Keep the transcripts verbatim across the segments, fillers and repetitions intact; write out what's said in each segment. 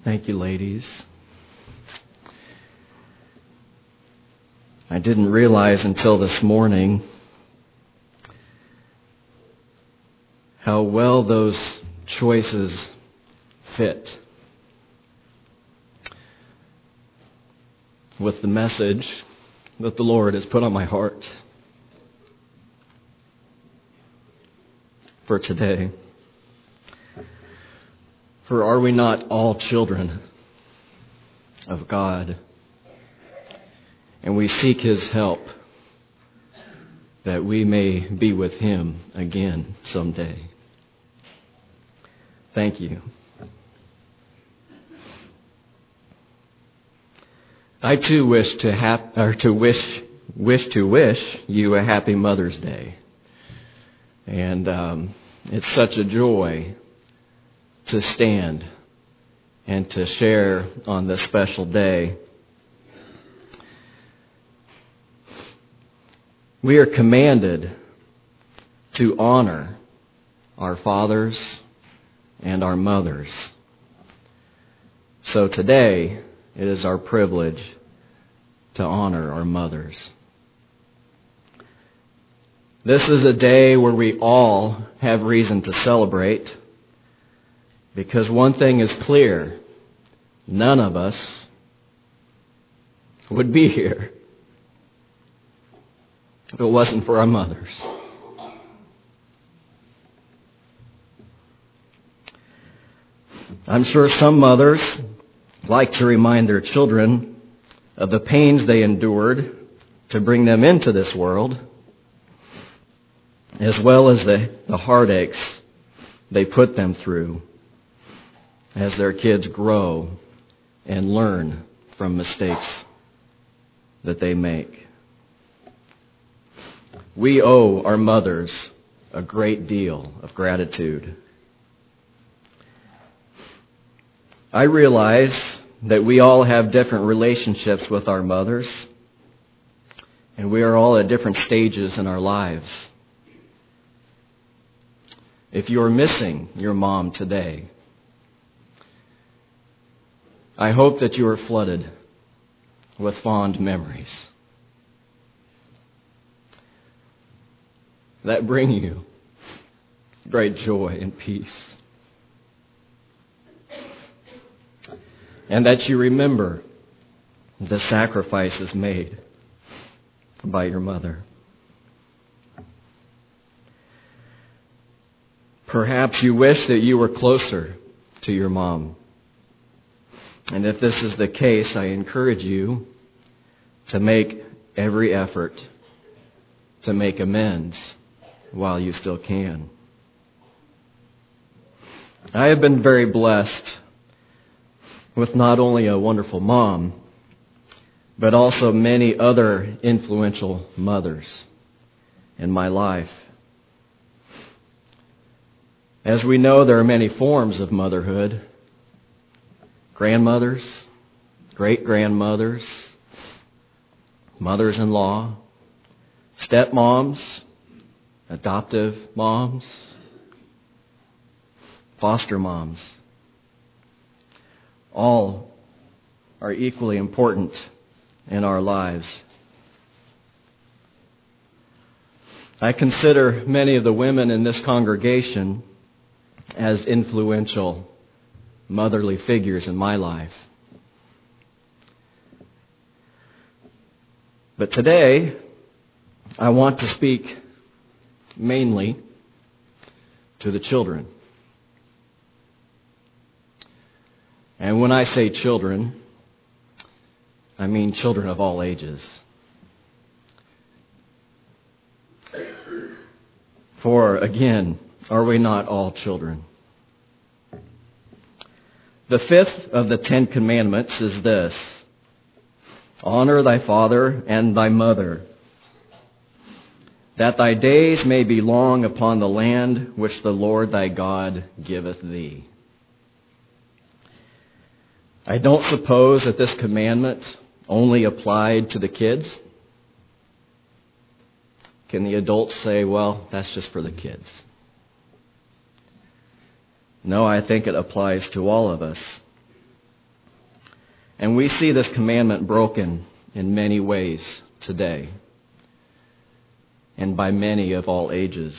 Thank you, ladies. I didn't realize until this morning how well those choices fit with the message that the Lord has put on my heart for today. For are we not all children of God? And we seek His help that we may be with Him again someday. Thank you. I too wish to hap- or to wish wish to wish you a happy Mother's Day, and um, it's such a joy to stand and to share on this special day. We are commanded to honor our fathers and our mothers. So today, it is our privilege to honor our mothers. This is a day where we all have reason to celebrate, because one thing is clear: none of us would be here if it wasn't for our mothers. I'm sure some mothers like to remind their children of the pains they endured to bring them into this world, as well as the, the heartaches they put them through as their kids grow and learn from mistakes that they make. We owe our mothers a great deal of gratitude. I realize that we all have different relationships with our mothers, and we are all at different stages in our lives. If you're missing your mom today, I hope that you are flooded with fond memories that bring you great joy and peace. And that you remember the sacrifices made by your mother. Perhaps you wish that you were closer to your mom. And if this is the case, I encourage you to make every effort to make amends while you still can. I have been very blessed with not only a wonderful mom, but also many other influential mothers in my life. As we know, there are many forms of motherhood: grandmothers, great-grandmothers, mothers-in-law, stepmoms, adoptive moms, foster moms. All are equally important in our lives. I consider many of the women in this congregation as influential motherly figures in my life. But today, I want to speak mainly to the children. And when I say children, I mean children of all ages. For again, are we not all children? The fifth of the Ten Commandments is this: honor thy father and thy mother, that thy days may be long upon the land which the Lord thy God giveth thee. I don't suppose that this commandment only applied to the kids. Can the adults say, well, that's just for the kids? No, I think it applies to all of us. And we see this commandment broken in many ways today, and by many of all ages.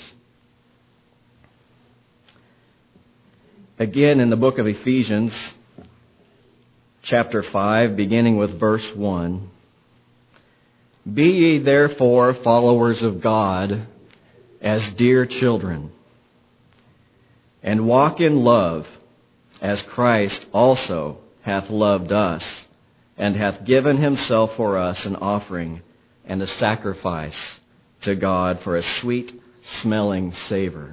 Again, in the book of Ephesians, chapter five, beginning with verse one, "Be ye therefore followers of God as dear children, and walk in love, as Christ also hath loved us, and hath given himself for us an offering and a sacrifice to God for a sweet-smelling savor.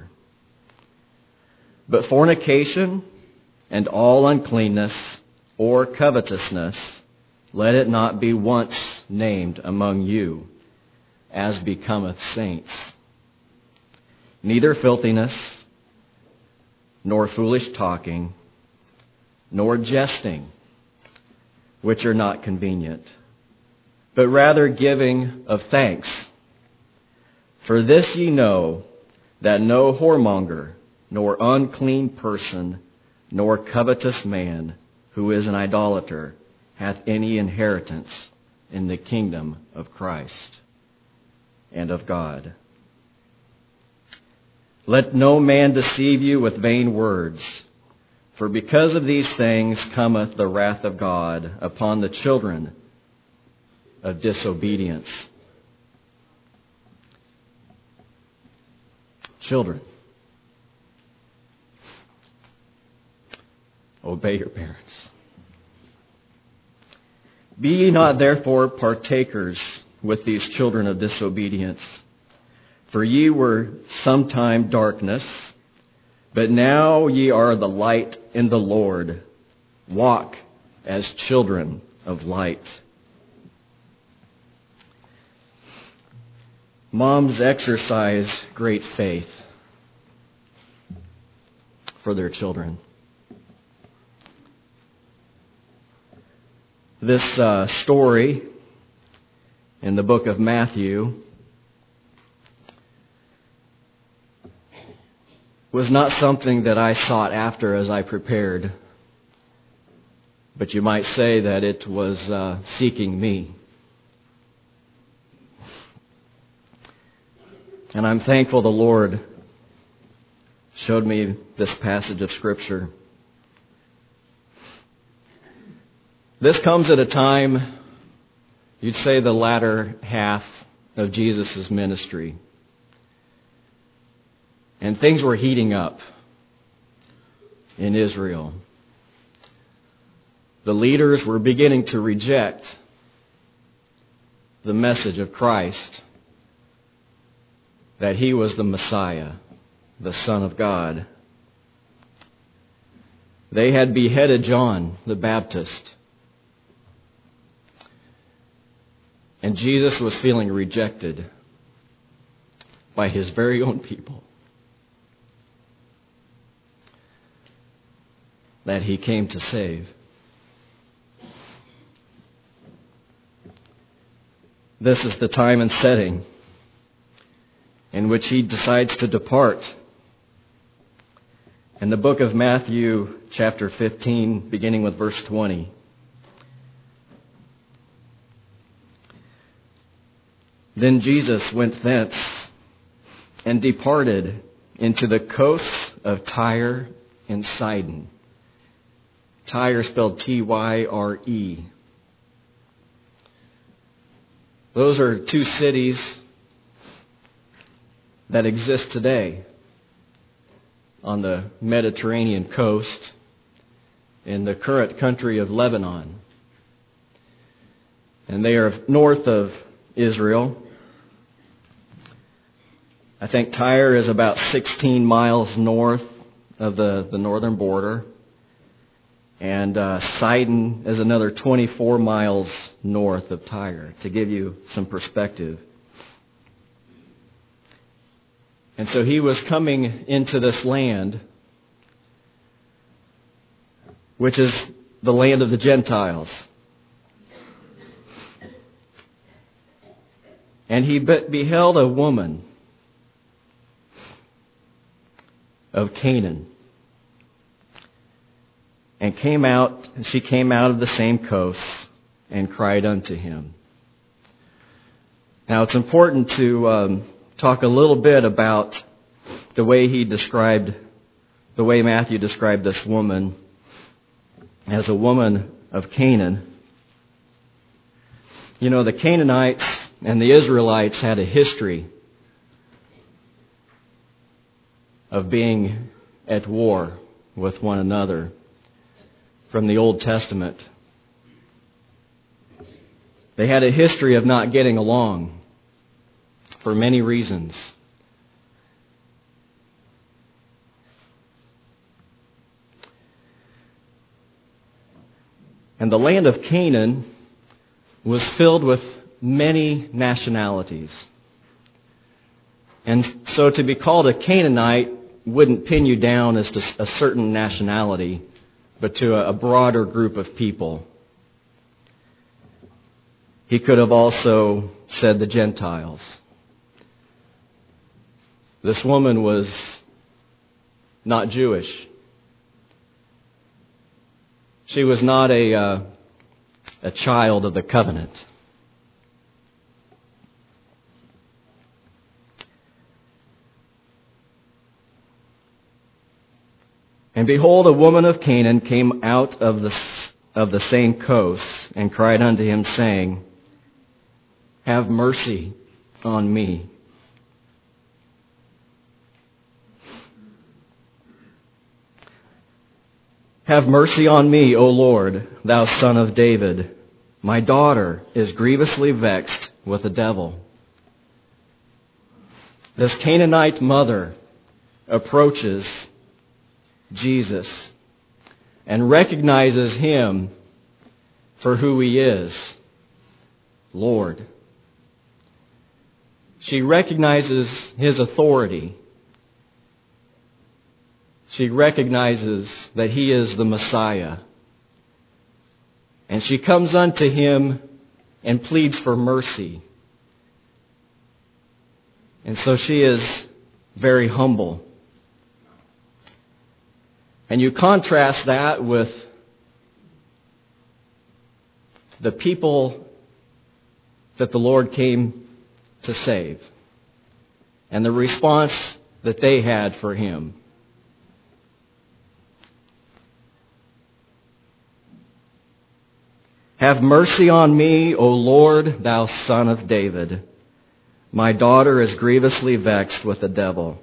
But fornication and all uncleanness or covetousness, let it not be once named among you, as becometh saints. Neither filthiness, nor foolish talking, nor jesting, which are not convenient, but rather giving of thanks. For this ye know, that no whoremonger, nor unclean person, nor covetous man, who is an idolater, hath any inheritance in the kingdom of Christ and of God. Let no man deceive you with vain words, for because of these things cometh the wrath of God upon the children of disobedience." Children, obey your parents. "Be ye not therefore partakers with these children of disobedience. For ye were sometime darkness, but now ye are the light in the Lord. Walk as children of light." Moms exercise great faith for their children. This uh, story in the book of Matthew was not something that I sought after as I prepared, but you might say that it was uh, seeking me. And I'm thankful the Lord showed me this passage of Scripture. This comes at a time, you'd say the latter half of Jesus' ministry. And things were heating up in Israel. The leaders were beginning to reject the message of Christ, that he was the Messiah, the Son of God. They had beheaded John the Baptist. And Jesus was feeling rejected by his very own people that he came to save. This is the time and setting in which he decides to depart. In the book of Matthew, chapter fifteen, beginning with verse twenty. "Then Jesus went thence and departed into the coasts of Tyre and Sidon." Tyre spelled T Y R E. Those are two cities that exist today on the Mediterranean coast in the current country of Lebanon. And they are north of Israel. I think Tyre is about sixteen miles north of the, the northern border. And uh, Sidon is another twenty-four miles north of Tyre, to give you some perspective. And so he was coming into this land, which is the land of the Gentiles. And he beheld a woman of Canaan. and came out, and she came out of the same coasts and cried unto him. Now it's important to um, talk a little bit about the way he described, the way Matthew described this woman as a woman of Canaan. You know, the Canaanites and the Israelites had a history of being at war with one another from the Old Testament. They had a history of not getting along for many reasons. And the land of Canaan was filled with many nationalities. And so to be called a Canaanite wouldn't pin you down as to a certain nationality, but to a broader group of people. He could have also said the Gentiles. This woman was not Jewish. She was not a, uh, a child of the covenant. And behold, a woman of Canaan came out of the, of the same coast and cried unto him, saying, Have mercy on me. Have mercy on me, O Lord, thou Son of David. My daughter is grievously vexed with the devil. This Canaanite mother approaches Jesus and recognizes him for who he is, Lord. She recognizes his authority. She recognizes that he is the Messiah. And she comes unto him and pleads for mercy. And so she is very humble. And you contrast that with the people that the Lord came to save and the response that they had for him. Have mercy on me, O Lord, thou Son of David. My daughter is grievously vexed with the devil.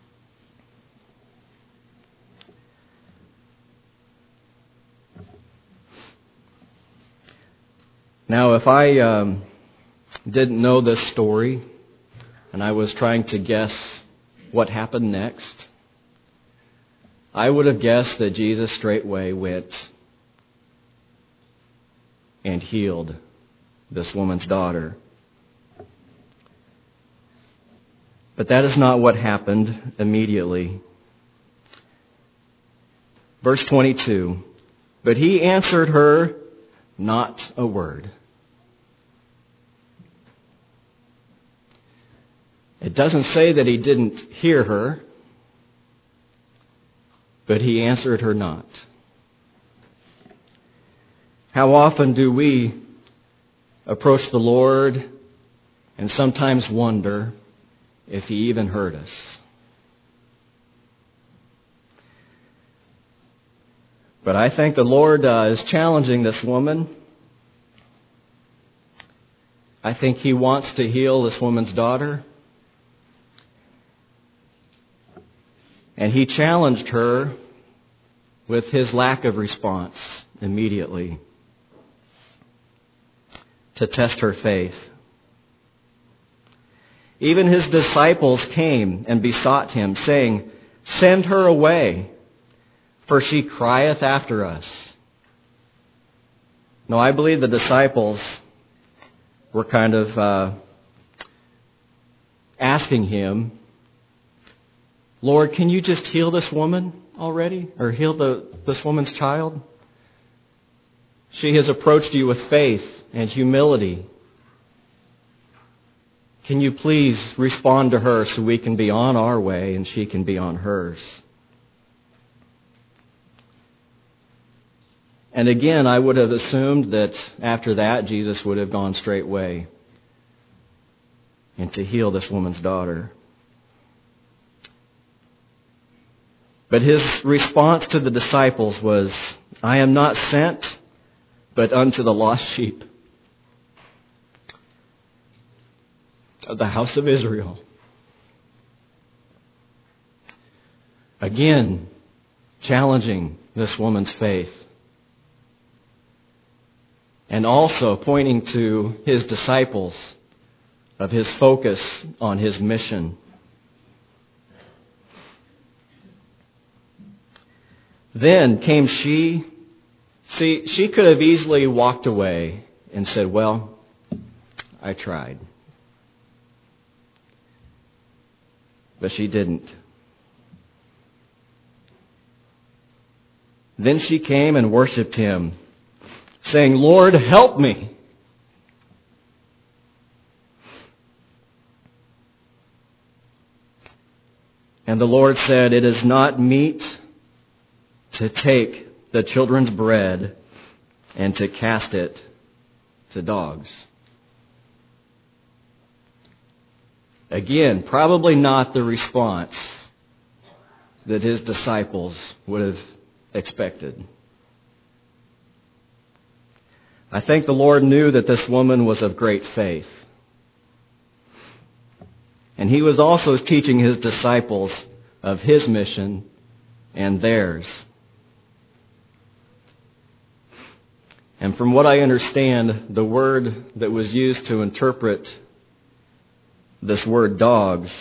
Now, if I um, didn't know this story and I was trying to guess what happened next, I would have guessed that Jesus straightway went and healed this woman's daughter. But that is not what happened immediately. Verse twenty-two, but he answered her not a word. It doesn't say that he didn't hear her, but he answered her not. How often do we approach the Lord and sometimes wonder if he even heard us? But I think the Lord uh, is challenging this woman. I think he wants to heal this woman's daughter. And he challenged her with his lack of response immediately to test her faith. Even his disciples came and besought him, saying, Send her away, for she crieth after us. Now, I believe the disciples were kind of uh, asking him, Lord, can you just heal this woman already? Or heal the, this woman's child? She has approached you with faith and humility. Can you please respond to her so we can be on our way and she can be on hers? And again, I would have assumed that after that, Jesus would have gone straightway and to heal this woman's daughter. But his response to the disciples was, I am not sent, but unto the lost sheep of the house of Israel. Again, challenging this woman's faith. And also pointing to his disciples of his focus on his mission. Then came she. See, she could have easily walked away and said, well, I tried. But she didn't. Then she came and worshiped him, saying, Lord, help me. And the Lord said, it is not meet to take the children's bread and to cast it to dogs. Again, probably not the response that his disciples would have expected. I think the Lord knew that this woman was of great faith. And he was also teaching his disciples of his mission and theirs. And from what I understand, the word that was used to interpret this word dogs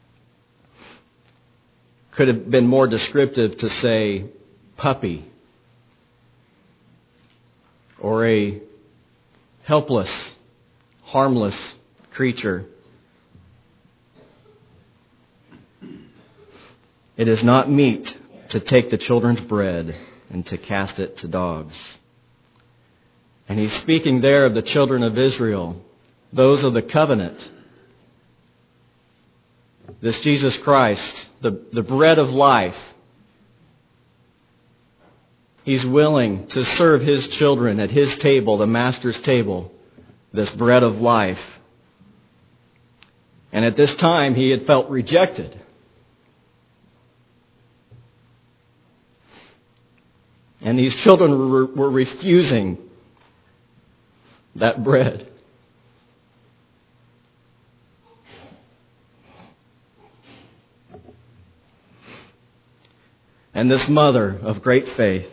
could have been more descriptive to say puppy or a helpless, harmless creature. It is not meet to take the children's bread and to cast it to dogs. And he's speaking there of the children of Israel, those of the covenant. This Jesus Christ, the, the bread of life. He's willing to serve his children at his table, the Master's table, this bread of life. And at this time, he had felt rejected. And these children were, were refusing that bread. And this mother of great faith,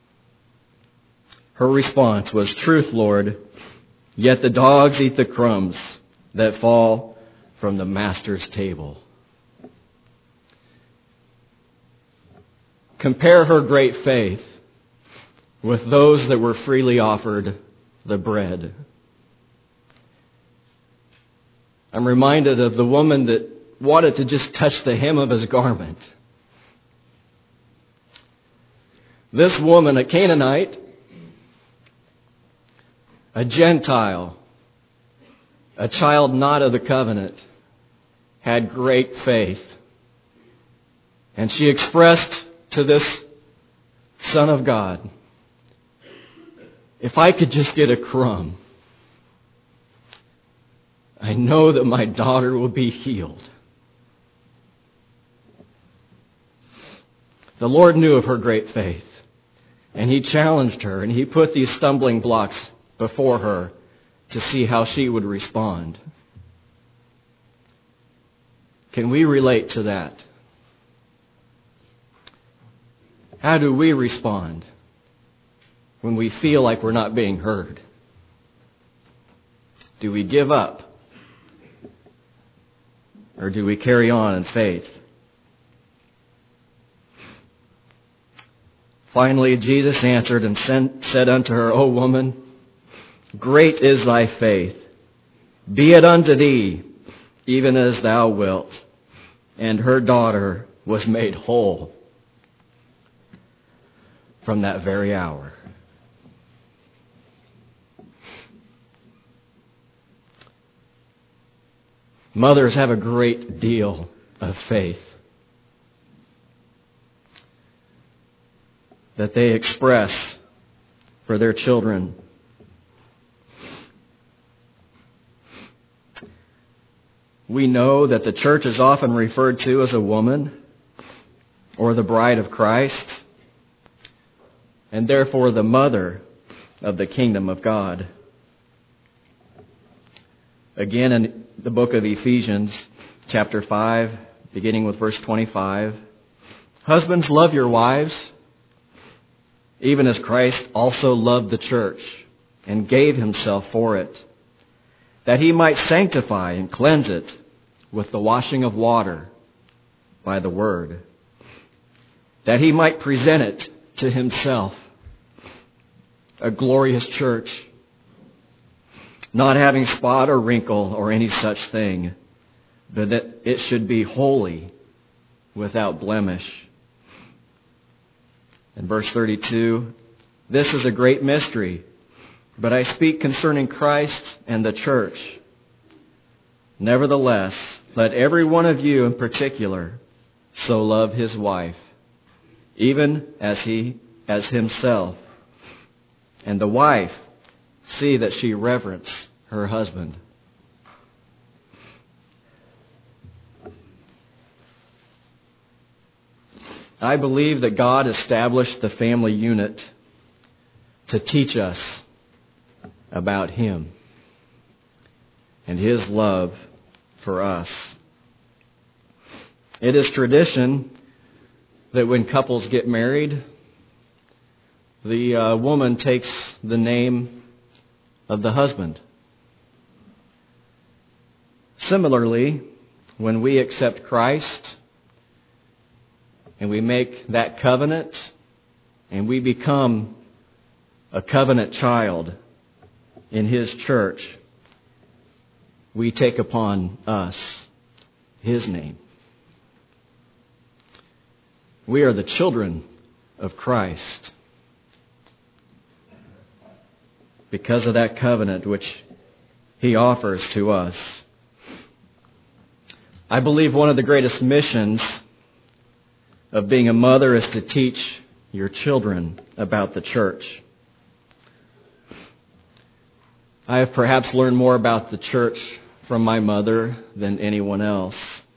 her response was, truth, Lord, yet the dogs eat the crumbs that fall from the Master's table. Compare her great faith with those that were freely offered the bread. I'm reminded of the woman that wanted to just touch the hem of his garment. This woman, a Canaanite, a Gentile, a child not of the covenant, had great faith. And she expressed to this Son of God, if I could just get a crumb, I know that my daughter will be healed. The Lord knew of her great faith, and he challenged her, and he put these stumbling blocks before her to see how she would respond. Can we relate to that? How do we respond when we feel like we're not being heard? Do we give up? Or do we carry on in faith? Finally, Jesus answered and said unto her, O woman, great is thy faith. Be it unto thee, even as thou wilt. And her daughter was made whole from that very hour. Mothers have a great deal of faith that they express for their children. We know that the church is often referred to as a woman or the bride of Christ, and therefore the mother of the kingdom of God. Again, in the book of Ephesians, chapter five, beginning with verse twenty-five, husbands, love your wives, even as Christ also loved the church and gave himself for it, that he might sanctify and cleanse it with the washing of water by the word, that he might present it to himself, a glorious church, not having spot or wrinkle or any such thing, but that it should be holy, without blemish. In verse thirty-two, this is a great mystery, but I speak concerning Christ and the church. Nevertheless, let every one of you in particular so love his wife, even as he as himself, and the wife see that she reverence her husband. I believe that God established the family unit to teach us about Him and His love for us. It is tradition that when couples get married, the uh, woman takes the name of the husband. Similarly, when we accept Christ and we make that covenant and we become a covenant child in His church, we take upon us His name. We are the children of Christ because of that covenant which He offers to us. I believe one of the greatest missions of being a mother is to teach your children about the church. I have perhaps learned more about the church from my mother than anyone else.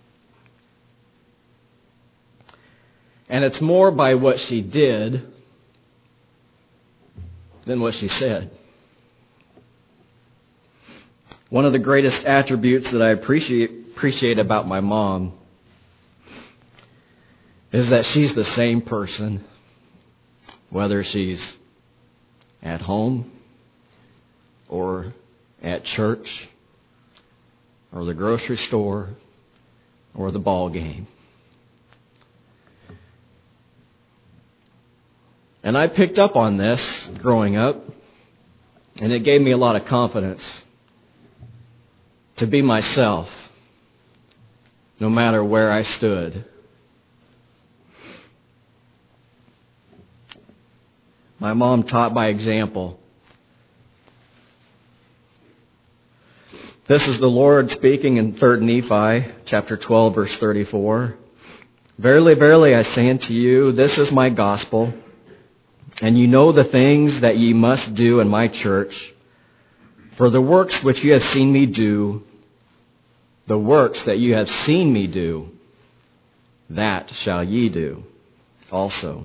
And it's more by what she did than what she said. One of the greatest attributes that I appreciate appreciate about my mom is that she's the same person, whether she's at home or at church or the grocery store or the ball game. And I picked up on this growing up, and it gave me a lot of confidence to be myself, no matter where I stood. My mom taught by example. This is the Lord speaking in Third Nephi, chapter twelve, verse thirty-four. Verily, verily, I say unto you, this is my gospel, and you know the things that ye must do in my church. For the works which you have seen me do, the works that you have seen me do, that shall ye do also.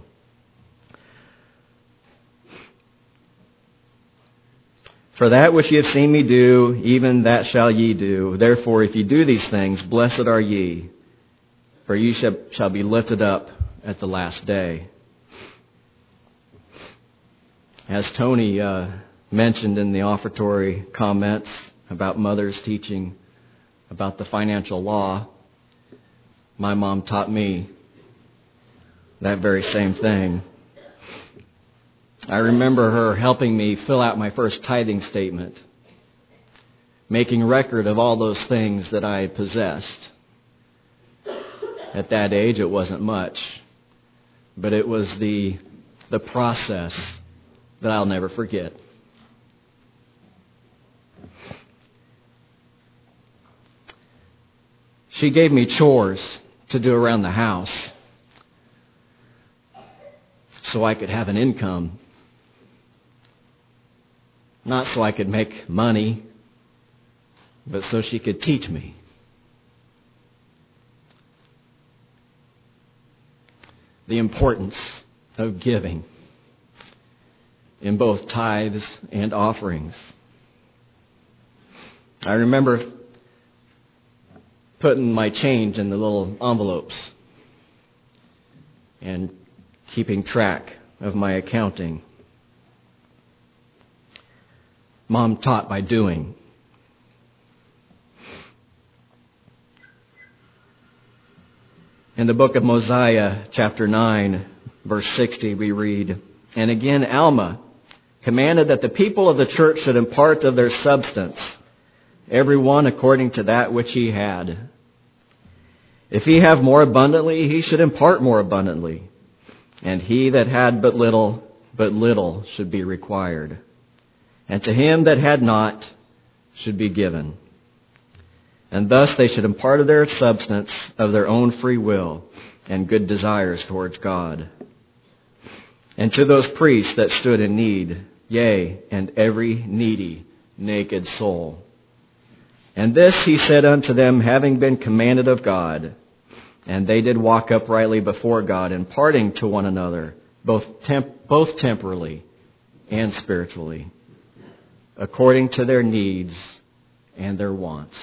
For that which ye have seen me do, even that shall ye do. Therefore, if ye do these things, blessed are ye, for ye shall, shall be lifted up at the last day. As Tony uh, mentioned in the offertory comments about mothers teaching about the financial law, my mom taught me that very same thing. I remember her helping me fill out my first tithing statement, making record of all those things that I possessed. At that age, it wasn't much, but it was the the process that I'll never forget. She gave me chores to do around the house so I could have an income. not so I could make money, but so she could teach me. The importance of giving in both tithes and offerings. I remember putting my change in the little envelopes and keeping track of my accounting. Mom taught by doing. In the book of Mosiah, chapter nine, verse sixty, we read, "And again Alma commanded that the people of the church should impart of their substance, every one according to that which he had. If he have more abundantly, he should impart more abundantly. And he that had but little, but little should be required. And to him that had not should be given. And thus they should impart of their substance of their own free will and good desires towards God. And to those priests that stood in need, yea, and every needy, naked soul. And this he said unto them, having been commanded of God. And they did walk uprightly before God, imparting to one another, both temp- both temporally and spiritually, according to their needs and their wants."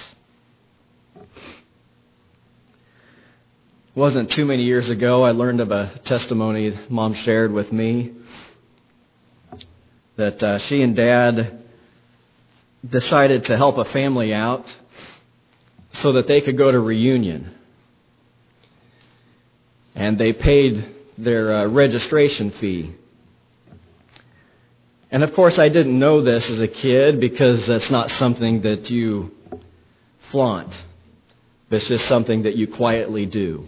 It wasn't too many years ago I learned of a testimony Mom shared with me that uh, she and Dad decided to help a family out so that they could go to reunion. And they paid their uh, registration fee. And of course I didn't know this as a kid because that's not something that you flaunt. It's just something that you quietly do.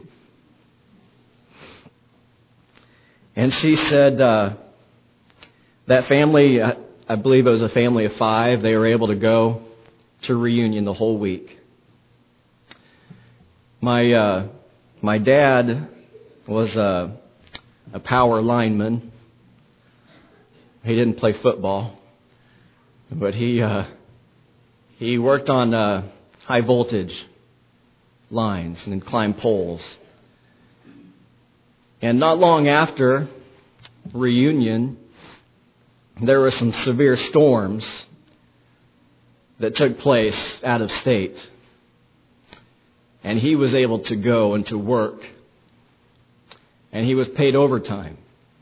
And she said uh, that family, I, I believe it was a family of five, they were able to go to reunion the whole week. My uh, my dad was a, a power lineman. He didn't play football, but he uh, he worked on uh, high voltage lines and climbed poles. And not long after reunion, there were some severe storms that took place out of state. And he was able to go and to work. And he was paid overtime.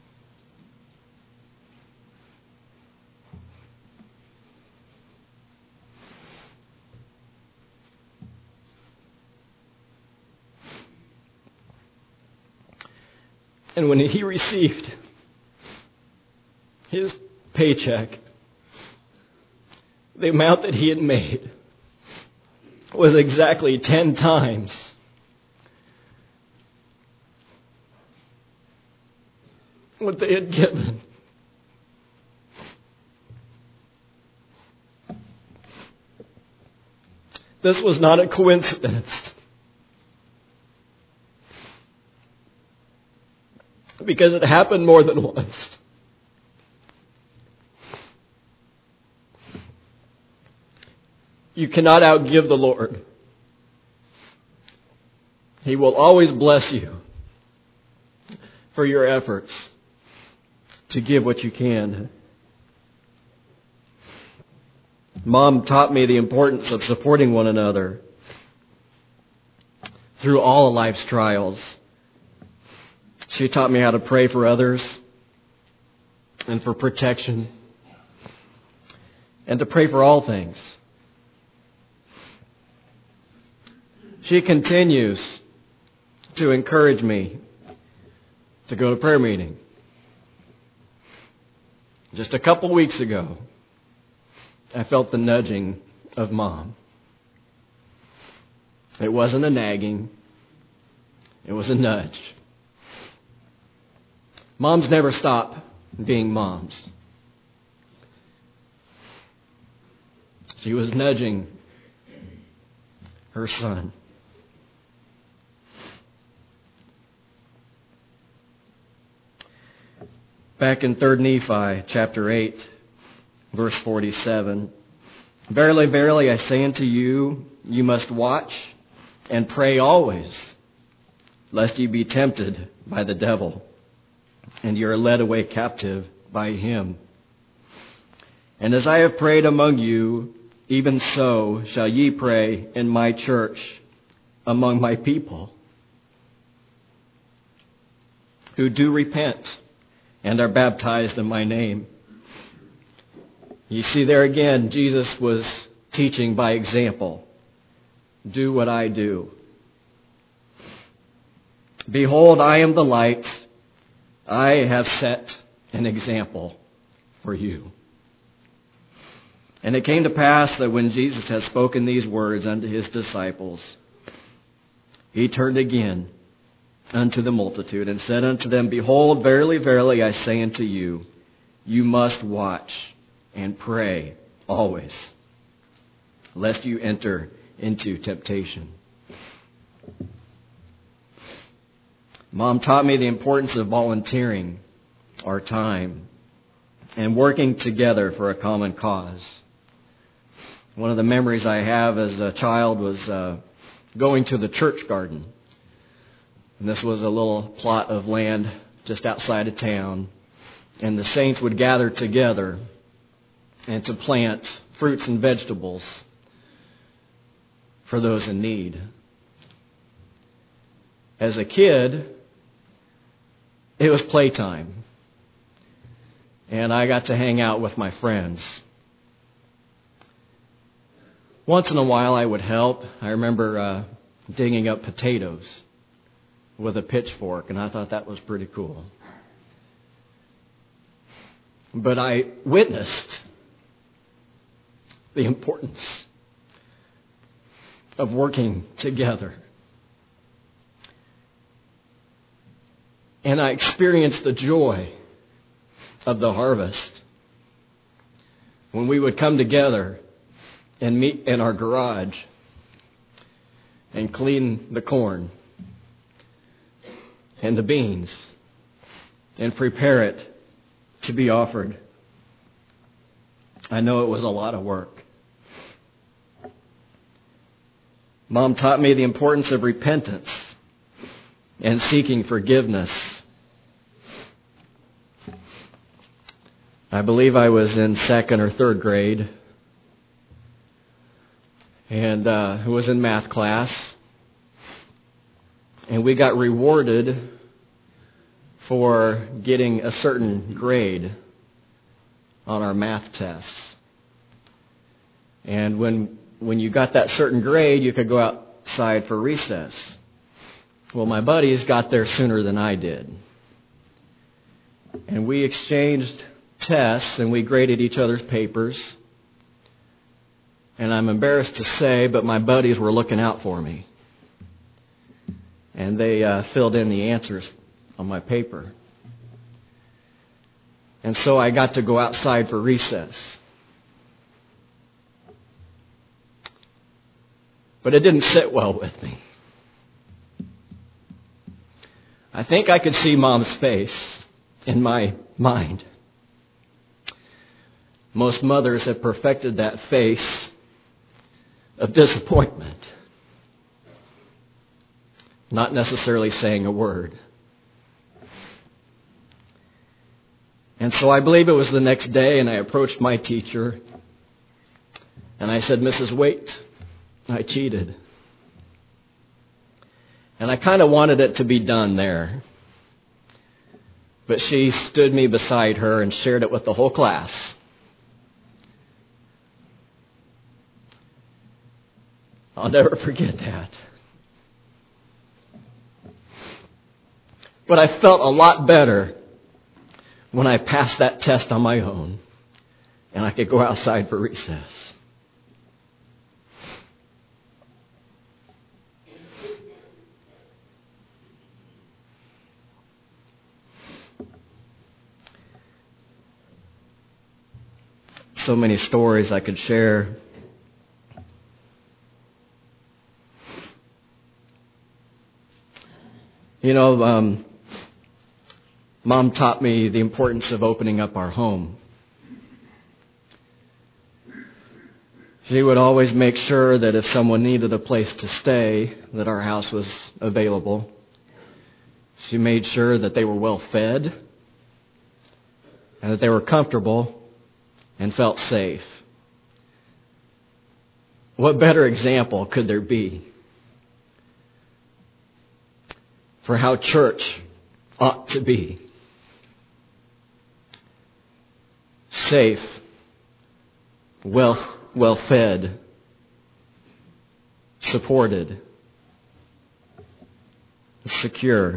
And when he received his paycheck, the amount that he had made was exactly ten times what they had given. This was not a coincidence. Because it happened more than once. You cannot outgive the Lord. He will always bless you for your efforts to give what you can. Mom taught me the importance of supporting one another through all of life's trials. She taught me how to pray for others and for protection and to pray for all things. She continues to encourage me to go to prayer meeting. Just a couple weeks ago, I felt the nudging of Mom. It wasn't a nagging. It was a nudge. Moms never stop being moms. She was nudging her son. Back in Third Nephi, chapter eight, Verse forty-seven, verily, verily, I say unto you, you must watch and pray always, lest ye be tempted by the devil, and ye are led away captive by him. And as I have prayed among you, even so shall ye pray in my church among my people, who do repent and are baptized in my name. You see, there again, Jesus was teaching by example. Do what I do. Behold, I am the light. I have set an example for you. And it came to pass that when Jesus had spoken these words unto his disciples, he turned again unto the multitude and said unto them, behold, verily, verily, I say unto you, you must watch and pray always, lest you enter into temptation. Mom taught me the importance of volunteering our time and working together for a common cause. One of the memories I have as a child was uh, going to the church garden. And this was a little plot of land just outside of town. And the saints would gather together and to plant fruits and vegetables for those in need. As a kid, it was playtime. And I got to hang out with my friends. Once in a while I would help. I remember uh, digging up potatoes with a pitchfork, and I thought that was pretty cool. But I witnessed the importance of working together. And I experienced the joy of the harvest when we would come together and meet in our garage and clean the corn and the beans and prepare it to be offered. I know it was a lot of work. Mom taught me the importance of repentance and seeking forgiveness. I believe I was in second or third grade, and uh, it was in math class, and we got rewarded for getting a certain grade on our math tests. And when when you got that certain grade, you could go outside for recess. Well, my buddies got there sooner than I did. And we exchanged tests and we graded each other's papers. And I'm embarrassed to say, but my buddies were looking out for me. And they uh, filled in the answers on my paper. And so I got to go outside for recess. But it didn't sit well with me. I think I could see Mom's face in my mind. Most mothers have perfected that face of disappointment, not necessarily saying a word. And so I believe it was the next day, and I approached my teacher, and I said, Missus Waite, I cheated. And I kind of wanted it to be done there. But she stood me beside her and shared it with the whole class. I'll never forget that. But I felt a lot better when I passed that test on my own and I could go outside for recess. So many stories I could share. You know, um, Mom taught me the importance of opening up our home. She would always make sure that if someone needed a place to stay, that our house was available. She made sure that they were well fed and that they were comfortable and felt safe. What better example could there be for how church ought to be? Safe, well, well fed, supported, secure.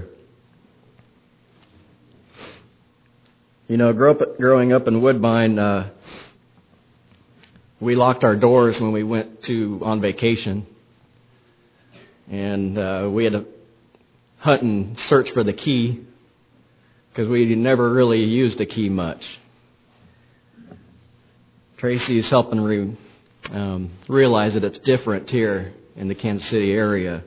You know, grow up, growing up in Woodbine, uh, we locked our doors when we went to on vacation, and uh, we had to hunt and search for the key because we never really used a key much. Tracy's helping re, um, realize that it's different here in the Kansas City area,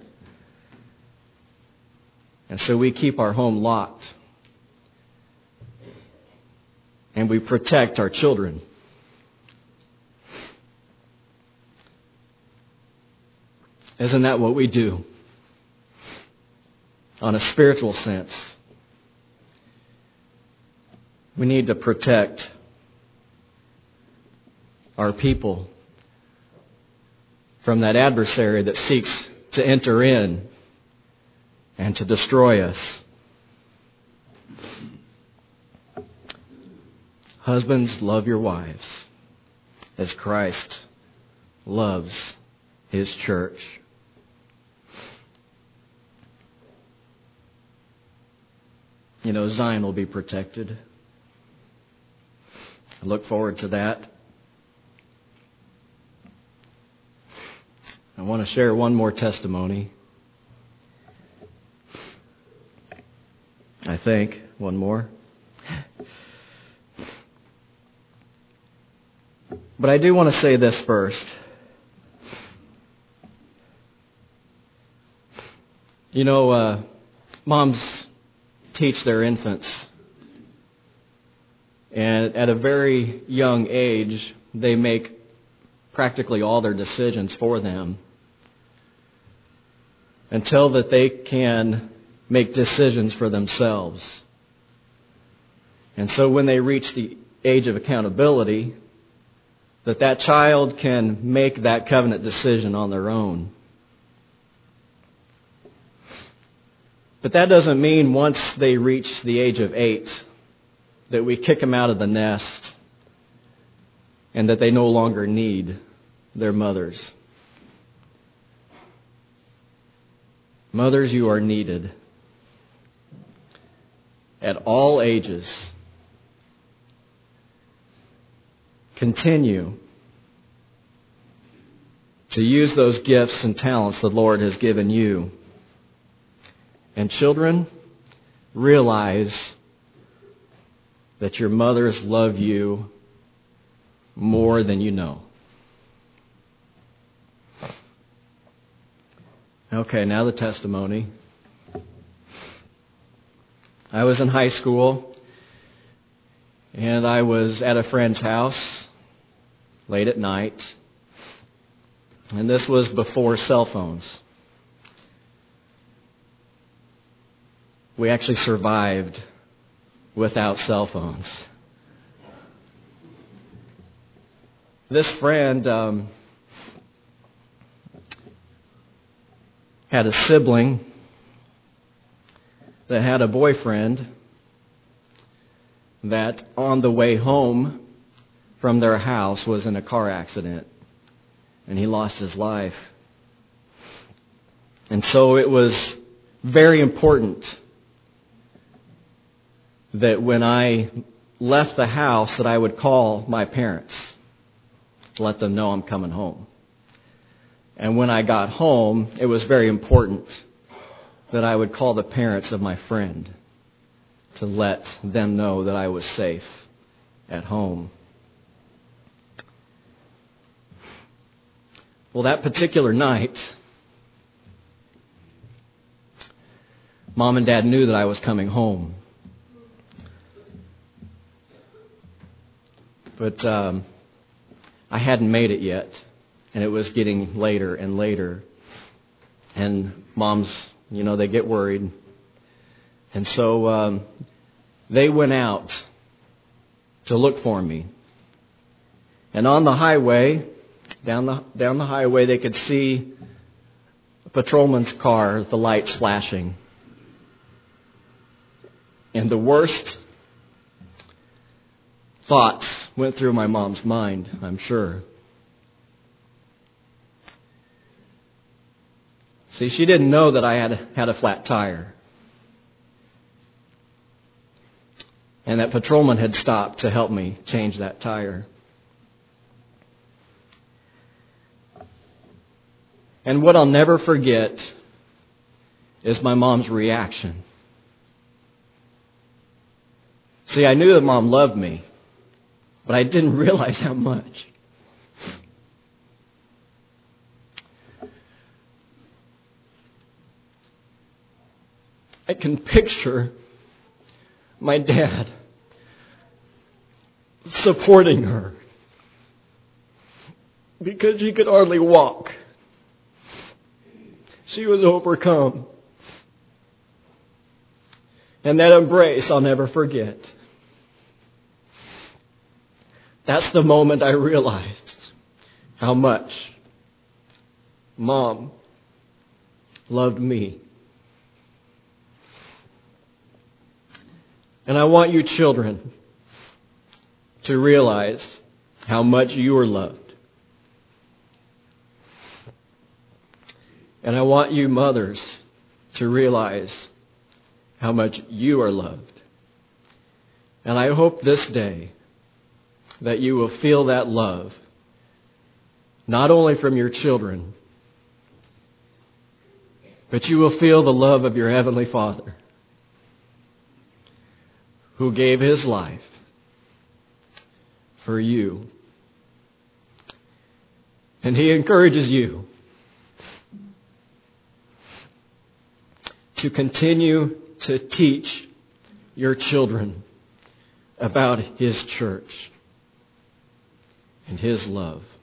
and so we keep our home locked, and we protect our children. Isn't that what we do? On a spiritual sense, we need to protect our people from that adversary that seeks to enter in and to destroy us. Husbands, love your wives as Christ loves His church. You know, Zion will be protected. I look forward to that. I want to share one more testimony. I think. One more. But I do want to say this first. You know, uh, moms teach their infants. And at a very young age, they make practically all their decisions for them until that they can make decisions for themselves. And so when they reach the age of accountability, that that child can make that covenant decision on their own. But that doesn't mean once they reach the age of eight that we kick them out of the nest and that they no longer need their mothers. Mothers, you are needed at all ages. Continue to use those gifts and talents the Lord has given you. And children, realize that your mothers love you more than you know. Okay, now the testimony. I was in high school, and I was at a friend's house late at night, and this was before cell phones. We actually survived without cell phones. This friend um, had a sibling that had a boyfriend that on the way home from their house was in a car accident, and he lost his life. And so it was very important that when I left the house that I would call my parents to let them know I'm coming home. And when I got home, it was very important that I would call the parents of my friend to let them know that I was safe at home. Well, that particular night, Mom and Dad knew that I was coming home. But um, I hadn't made it yet. And it was getting later and later. And moms, you know, they get worried. And so um, they went out to look for me. And on the highway, down the down the highway, they could see a patrolman's car, the lights flashing. And the worst thoughts went through my mom's mind, I'm sure. See, she didn't know that I had had a flat tire. And that patrolman had stopped to help me change that tire. And what I'll never forget is my mom's reaction. See, I knew that Mom loved me, but I didn't realize how much. I can picture my dad supporting her because she could hardly walk. She was overcome. And that embrace I'll never forget. That's the moment I realized how much Mom loved me. And I want you children to realize how much you are loved. And I want you mothers to realize how much you are loved. And I hope this day that you will feel that love, not only from your children, but you will feel the love of your Heavenly Father, who gave His life for you. And He encourages you to continue to teach your children about His church and His love.